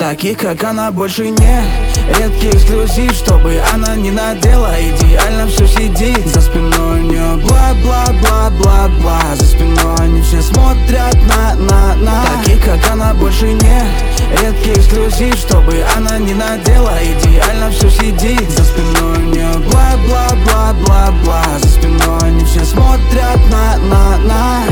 Таких, как она, больше не. Редкий эксклюзив, чтобы она не надела. Идеально все сидит за спиной у нее. Бла-бла-бла-бла-бла. За спиной они все смотрят на. Таких, как она, больше не. Редкий эксклюзив, чтобы она не надела. Идеально все сидит за спиной у нее. Бла-бла-бла-бла-бла. За спиной они все смотрят на.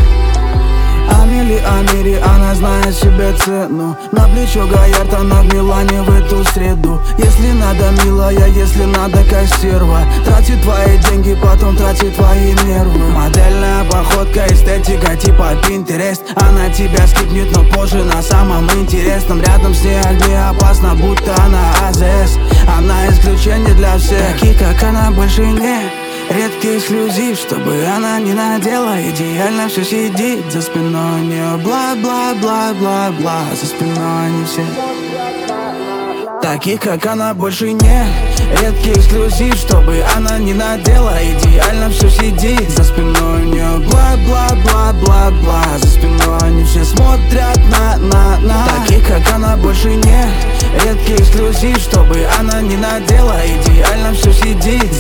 Амели, она знает себе цену. На плечо Гаярд, она в Милане в эту среду. Если надо, милая, если надо, как стерва. Тратит твои деньги, потом тратит твои нервы. Модельная походка, эстетика типа Pinterest. Она тебя скипнет, но позже на самом интересном. Рядом с ней огни опасно, будто она АЗС. Она исключение для всех. Таких, как она, больше нет. Редкий эксклюзив, чтобы она не надела. Идеально все сидит за спиной у нее. Бла-бла-бла-бла-бла. За спиной они все. Таких, как она, больше не. Редкий эксклюзив, чтобы она не надела. Идеально все сидит за спиной у нее. Бла-бла-бла-бла-бла. За спиной они все смотрят на. Таких, как она, больше не. Редкий эксклюзив, чтобы она не надела. Идеально все сидит